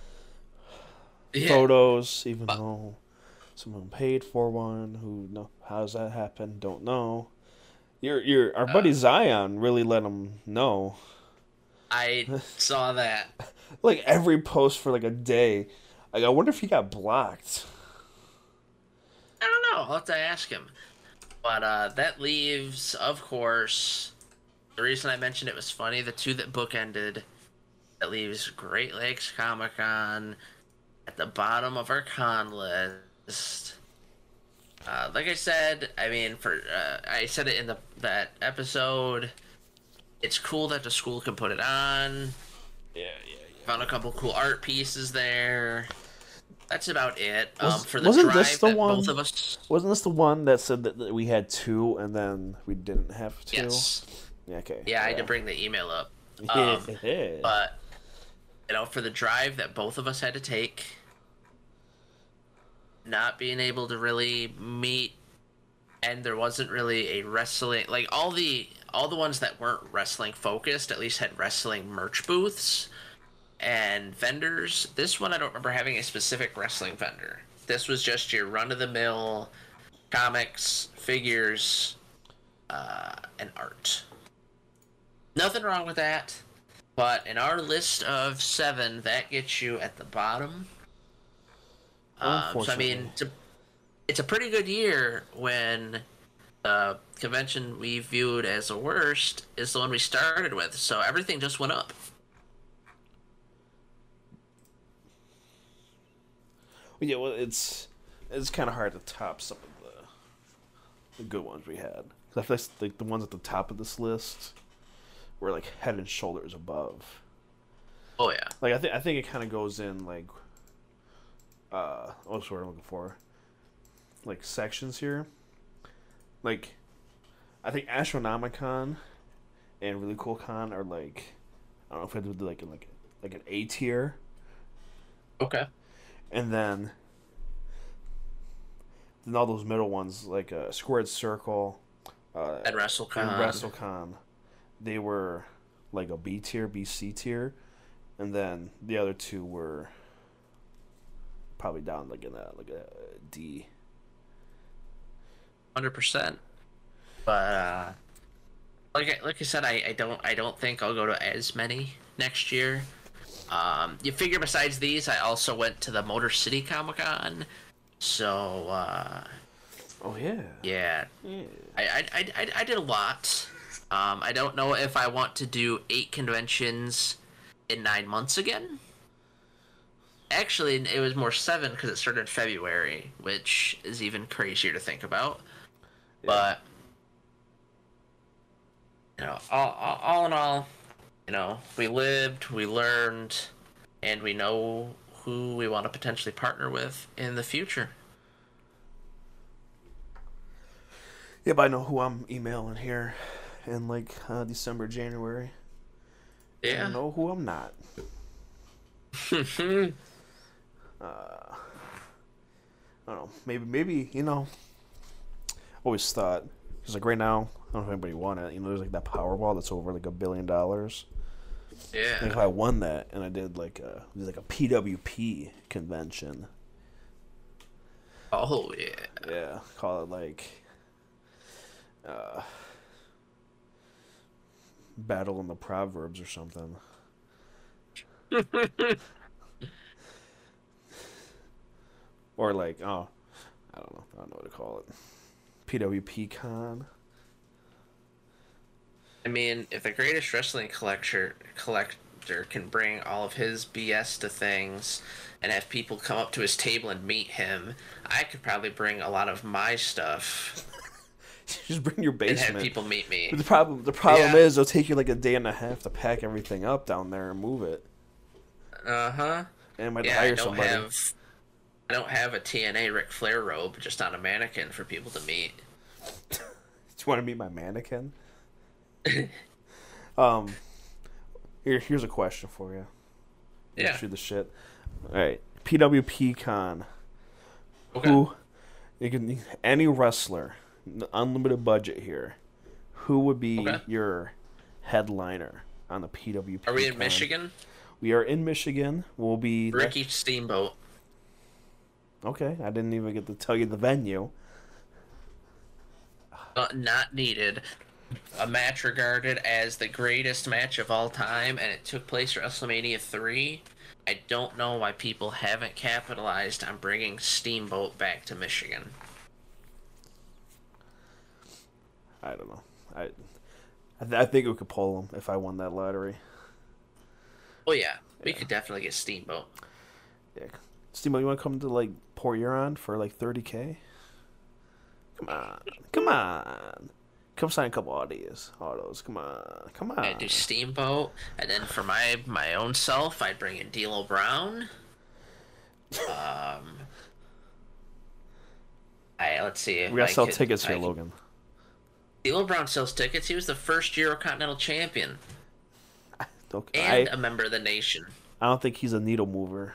Speaker 2: photos, even though someone paid for one. How does that happen? Don't know. Our buddy Zion really let him know.
Speaker 1: I saw that.
Speaker 2: Like every post for like a day. Like, I wonder if he got blocked.
Speaker 1: I don't know. I'll have to ask him. But that leaves, of course, the reason I mentioned it was funny, the two that bookended. That leaves Great Lakes Comic Con at the bottom of our con list. Like I said, I mean, I said it in that episode. It's cool that the school can put it on.
Speaker 2: Yeah.
Speaker 1: Found a couple cool art pieces there. That's about it. For the
Speaker 2: wasn't
Speaker 1: drive
Speaker 2: this the
Speaker 1: that
Speaker 2: one?
Speaker 1: Both of us.
Speaker 2: Wasn't this the one that said that we had 2 and then we didn't have 2?
Speaker 1: Yes.
Speaker 2: Yeah. Okay.
Speaker 1: Yeah, I had to bring the email up. But for the drive that both of us had to take, not being able to really meet, and there wasn't really a wrestling, like all the ones that weren't wrestling focused at least had wrestling merch booths and vendors. This one I don't remember having a specific wrestling vendor. This was just your run-of-the-mill comics, figures, and art. Nothing wrong with that, but in our list of 7, that gets you at the bottom. So I mean, it's a pretty good year when the convention we viewed as the worst is the one we started with. So everything just went up.
Speaker 2: Yeah, well, it's kind of hard to top some of the good ones we had. I feel like the ones at the top of this list were like head and shoulders above.
Speaker 1: Oh yeah.
Speaker 2: Like I think it kind of goes in like what's the word I'm looking for? Like sections here. Like I think Astronomicon and Really Cool Con are like, I don't know if I would do like an A tier.
Speaker 1: Okay.
Speaker 2: And then all those middle ones like Squared Circle
Speaker 1: and
Speaker 2: WrestleCon, they were like a B tier, BC tier, and then the other 2 were probably down like a D.
Speaker 1: 100%. But like I said, I don't think I'll go to as many next year. You figure besides these, I also went to the Motor City Comic Con, so
Speaker 2: oh yeah.
Speaker 1: Yeah. I did a lot. I don't know if I want to do 8 conventions in 9 months again. Actually, it was more 7 because it started in February, which is even crazier to think about. Yeah. But all in all, we lived, we learned, and we know who we want to potentially partner with in the future.
Speaker 2: Yeah, but I know who I'm emailing here in like December, January.
Speaker 1: Yeah.
Speaker 2: I know who I'm not. I don't know. Maybe always thought, because like right now, I don't know if anybody won it. There's like that Powerball that's over like $1 billion.
Speaker 1: Yeah.
Speaker 2: If I won that and I did like a PWP convention.
Speaker 1: Oh yeah.
Speaker 2: Yeah, call it like Battle in the Proverbs or something. Or like, I don't know what to call it. PWP Con.
Speaker 1: I mean, if the greatest wrestling collector can bring all of his BS to things and have people come up to his table and meet him, I could probably bring a lot of my stuff.
Speaker 2: Just bring your basement.
Speaker 1: And have people meet me.
Speaker 2: But the problem is it'll take you like a day and a half to pack everything up down there and move it.
Speaker 1: Uh-huh.
Speaker 2: And I might hire somebody.
Speaker 1: I don't have a TNA Ric Flair robe just on a mannequin for people to meet.
Speaker 2: Do you want to meet my mannequin? Here's a question for you.
Speaker 1: Yeah.
Speaker 2: Shoot the shit. All right, PWP Con.
Speaker 1: Okay.
Speaker 2: Who? You can any wrestler, unlimited budget here. Who would be your headliner on the PWP?
Speaker 1: Are we in Michigan?
Speaker 2: We are in Michigan. We'll be
Speaker 1: Ricky Steamboat.
Speaker 2: Okay, I didn't even get to tell you the venue.
Speaker 1: Not needed. A match regarded as the greatest match of all time, and it took place at WrestleMania 3. I don't know why people haven't capitalized on bringing Steamboat back to Michigan.
Speaker 2: I don't know. I think we could pull him if I won that lottery.
Speaker 1: Oh yeah, we could definitely get Steamboat.
Speaker 2: Yeah, Steamboat, you want to come to like Port Huron for like $30K? Come on. Come sign a couple autos. Come on.
Speaker 1: I'd do Steamboat, and then for my own self, I'd bring in D'Lo Brown. Let's see.
Speaker 2: We gotta sell tickets here, Logan.
Speaker 1: D'Lo Brown sells tickets. He was the first Eurocontinental champion.
Speaker 2: Okay.
Speaker 1: And a member of the nation.
Speaker 2: I don't think he's a needle mover.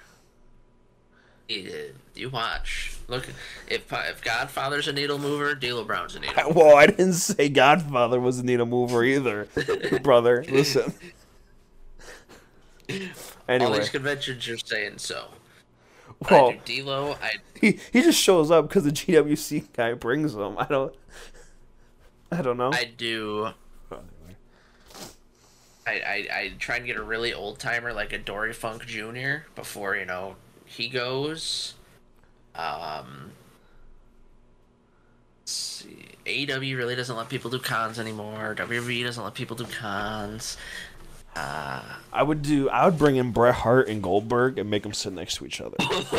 Speaker 1: You watch. Look, if Godfather's a needle mover, D'Lo Brown's a needle mover.
Speaker 2: Well, I didn't say Godfather was a needle mover either, brother. Listen. Anyway.
Speaker 1: All these conventions are saying so.
Speaker 2: Well,
Speaker 1: I do D'Lo.
Speaker 2: He just shows up because the GWC guy brings him. I don't know.
Speaker 1: I do. I try and get a really old timer like a Dory Funk Jr. before he goes. Let's see. AEW really doesn't let people do cons anymore. WWE doesn't let people do cons.
Speaker 2: I would bring in Bret Hart and Goldberg and make them sit next to each other.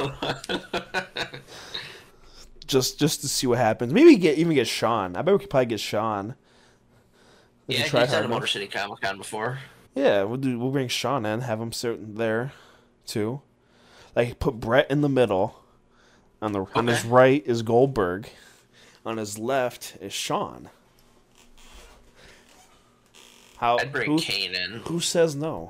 Speaker 2: just to see what happens. Maybe even get Sean. I bet we could probably get Sean.
Speaker 1: Yeah, he's done a Motor City Comic Con before.
Speaker 2: Yeah, we'll bring Sean in, have him sit there too. Like put Bret in the middle. On his right is Goldberg. On his left is Sean.
Speaker 1: I'd bring Kane in.
Speaker 2: Who says no?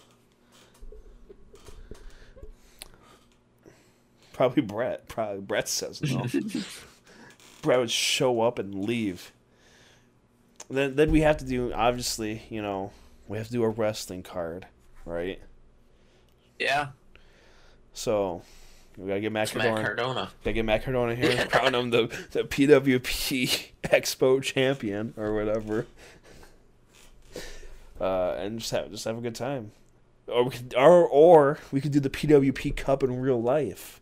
Speaker 2: Probably Bret. Probably Bret says no. Bret would show up and leave. Then we have to do, obviously, we have to do a wrestling card, right?
Speaker 1: Yeah.
Speaker 2: So, we gotta get Matt
Speaker 1: Cardona.
Speaker 2: Gotta get Matt Cardona here and crown him the PWP Expo champion or whatever. And just have a good time. Or we could do the PWP Cup in real life.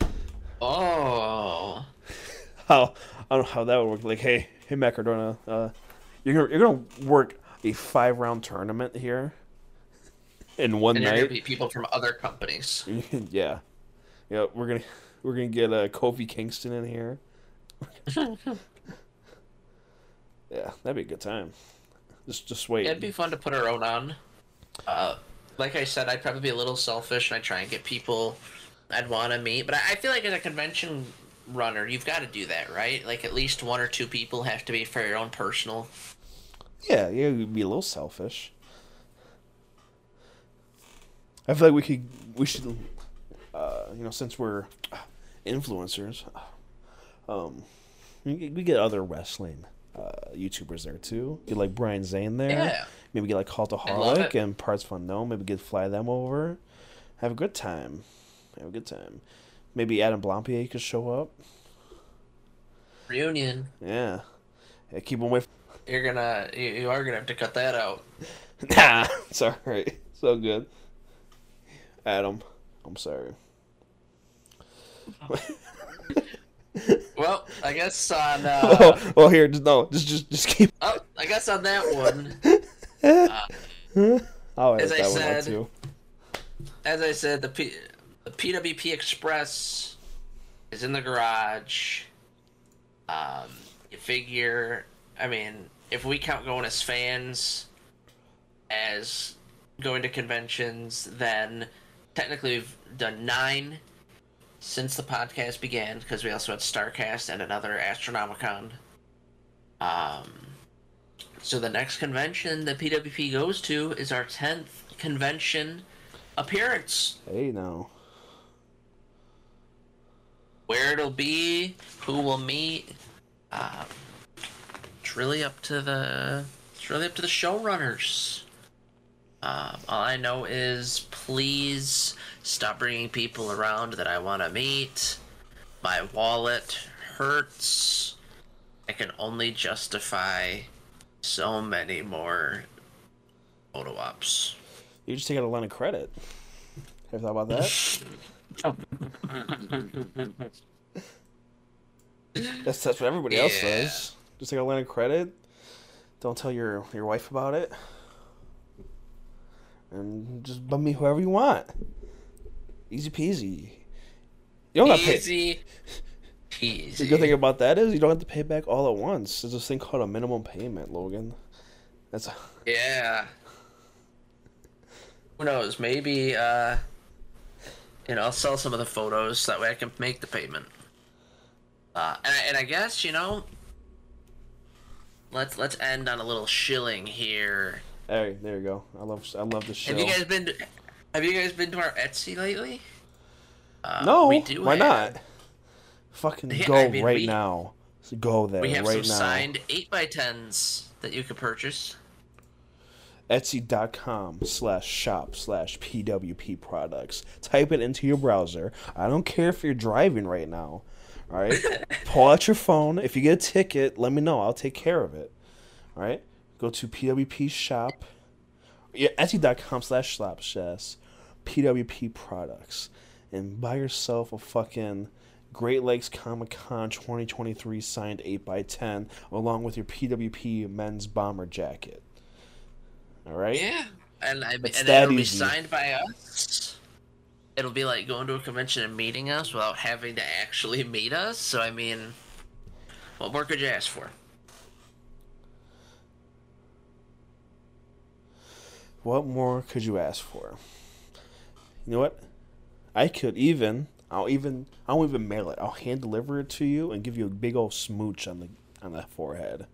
Speaker 1: Oh.
Speaker 2: I don't know how that would work. Like, hey Matt Cardona, you're gonna work a 5-round tournament here in one night.
Speaker 1: You're gonna beat people from other companies.
Speaker 2: Yeah, we're gonna get Kofi Kingston in here. Yeah, that'd be a good time. Just wait.
Speaker 1: It'd be fun to put our own on. Like I said, I'd probably be a little selfish and I'd try and get people I'd want to meet. But I feel like as a convention runner, you've got to do that, right? Like at least 1 or 2 people have to be for your own personal.
Speaker 2: Yeah, you'd be a little selfish. I feel like we should, since we're influencers, we get other wrestling YouTubers there too. Get like Brian Zane there.
Speaker 1: Yeah.
Speaker 2: Maybe get like Cultaholic and Parts Unknown. Maybe fly them over. Have a good time. Maybe Adam Blampier could show up.
Speaker 1: Reunion.
Speaker 2: Yeah. Keep him away.
Speaker 1: You are gonna have to cut that out.
Speaker 2: Nah, it's alright. So good. Adam, I'm sorry.
Speaker 1: Well, I guess on.
Speaker 2: Well, here, just keep.
Speaker 1: Oh, I guess on that one. As I said, the PWP Express is in the garage. You figure, if we count going as fans as going to conventions, then technically we've done 9 since the podcast began, because we also had StarCast and another Astronomicon. So the next convention that PWP goes to is our 10th convention appearance.
Speaker 2: Hey, now.
Speaker 1: Where it'll be, who we'll meet, it's really up to the showrunners. All I know is please stop bringing people around that I want to meet. My wallet hurts. I can only justify so many more photo ops.
Speaker 2: You just take out a line of credit. Have you thought about that? That's what everybody else says. Just take a line of credit. Don't tell your wife about it. And just bum me whoever you want. Easy peasy. You don't have to pay. Easy peasy. The good thing about that is you don't have to pay back all at once. There's this thing called a minimum payment, Logan.
Speaker 1: Yeah. Who knows? Maybe I'll sell some of the photos so that way I can make the payment. And I guess let's end on a little shilling here.
Speaker 2: Hey, there you go. I love the show.
Speaker 1: Have you guys been to our Etsy lately?
Speaker 2: No. Why not? Fucking go right now. So go there right now. We have some
Speaker 1: signed 8x10s that you could purchase.
Speaker 2: Etsy.com/shop/PWP products. Type it into your browser. I don't care if you're driving right now. All right? Pull out your phone. If you get a ticket, let me know. I'll take care of it. All right? Go to PWP shop. Yeah, Etsy.com/shop PWP products. And buy yourself a fucking Great Lakes Comic Con 2023 signed 8x10 along with your PWP men's bomber jacket. All right?
Speaker 1: Yeah. And it'll be signed by us. It'll be like going to a convention and meeting us without having to actually meet us. So, I mean, what more could you ask for?
Speaker 2: What more could you ask for? You know what? I won't even mail it. I'll hand deliver it to you and give you a big old smooch on the forehead.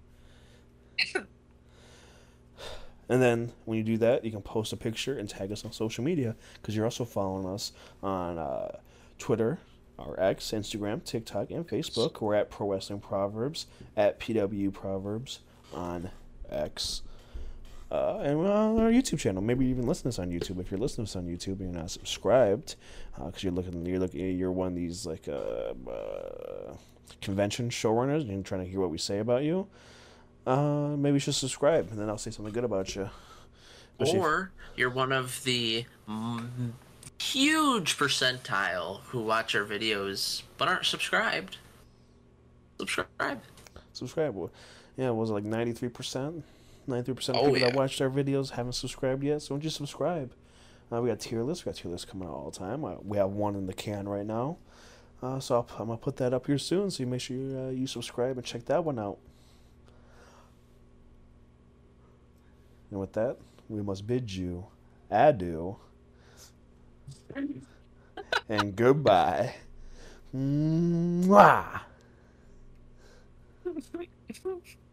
Speaker 2: And then when you do that, you can post a picture and tag us on social media because you're also following us on Twitter, or X, Instagram, TikTok, and Facebook. We're at Pro Wrestling Proverbs, at PW Proverbs on X. And we're on our YouTube channel. Maybe you even listen to us on YouTube. If you're listening to us on YouTube and you're not subscribed, because you're one of these like convention showrunners and you're trying to hear what we say about you, maybe you should subscribe, and then I'll say something good about you.
Speaker 1: Or you're one of the huge percentile who watch our videos but aren't subscribed. Subscribe.
Speaker 2: Yeah, was it like 93%? 93% of people that watched our videos haven't subscribed yet, so don't you subscribe? We got tier lists. We got tier lists coming out all the time. We have one in the can right now. So I'm going to put that up here soon, so you make sure you subscribe and check that one out. And with that, we must bid you adieu and goodbye. Mwah!